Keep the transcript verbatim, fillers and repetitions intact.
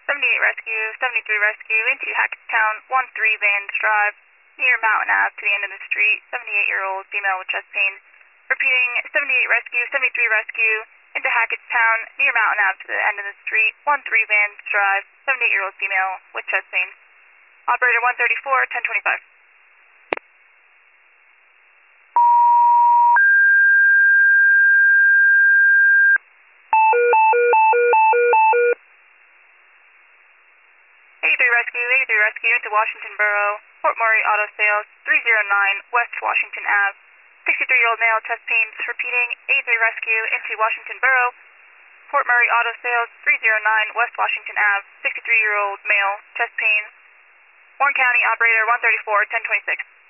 seventy-eight Rescue, seventy-three Rescue, into Hackettstown, one three Vans Drive, near Mountain Ave to the end of the street, seventy-eight-year-old female with chest pains. Repeating, seventy-eight Rescue, seventy-three Rescue, into Hackettstown, near Mountain Ave to the end of the street, one three Vans Drive, seventy-eight-year-old female with chest pains. Operator one thirty-four, ten twenty-five. eighty-three Rescue, eighty-three Rescue, into Washington Borough, Port Maury Auto Sales, three oh nine West Washington Ave, sixty-three-year-old male, chest pains. Repeating, eighty-three Rescue, into Washington Borough, Port Maury Auto Sales, three oh nine West Washington Ave, sixty-three-year-old male, chest pains. Warren County, operator one thirty-four, ten twenty-six.